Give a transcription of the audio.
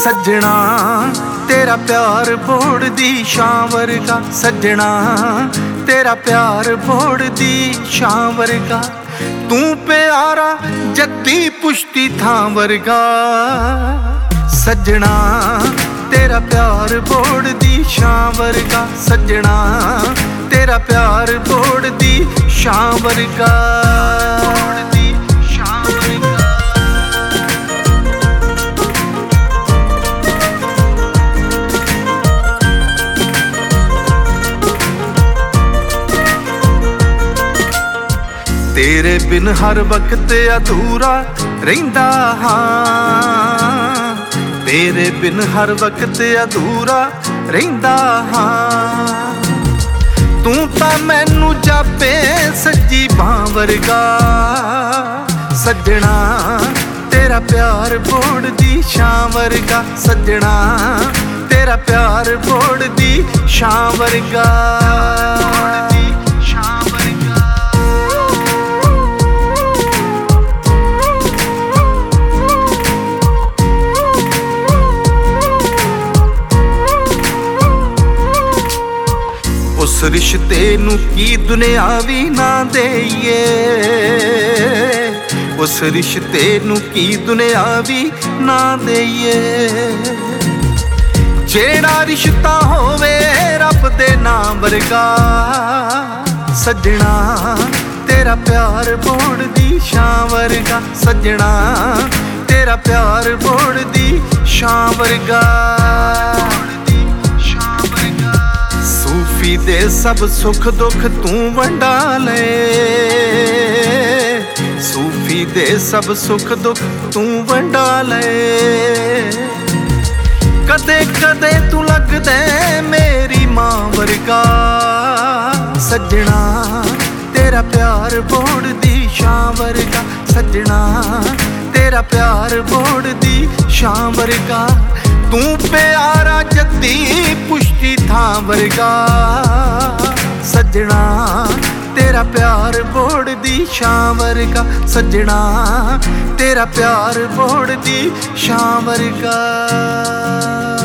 सज्जणा तेरा प्यार बोड़ दी छां वर्गा, सज्जणा तेरा प्यार बोड़ दी छां वर्गा, तू प्यारा जद्दी पुश्ती थां वर्गा। सज्जणा तेरा प्यार बोड़ दी छां वर्गा, सज्जणा तेरा प्यार बोड़ दी छां वर्गा। तेरे बिन हर वक्त अधूरा रहिंदा हां, तेरे बिन हर वक्त अधूरा रहिंदा हां, तू तां मैनू जापे सज्जी बां वर्गा। सज्जणा तेरा प्यार बोड़ दी छां वर्गा, सज्जणा तेरा प्यार बोड़ दी छां वर्गा। उस रिश्ते नू की दुनियावी ना देइए, उस रिश्ते नू की दुनियावी ना देइए, जेड़ा रिश्ता होवे रब दे नाम वर्गा। सज्जणा तेरा प्यार बोड़ दी छां वर्गा, सज्जणा तेरा प्यार बोड़ दी छां वर्गा। सूफी दे सब सुख दुख तू वंडा ले, सूफी दे सब सुख दुख तू वंडा ले, कदे कदे तू लगदे मेरी मां वर्गा। सज्जणा तेरा प्यार बोड़ दी छां वर्गा, सज्जणा तेरा प्यार बोड़ दी छां वर्गा, तू प्यारा जद्दी पुश्ती थां वर्गा। सज्जणा तेरा प्यार बोड़ दी छां वर्गा, सज्जणा तेरा प्यार बोड़ दी छां वर्गा।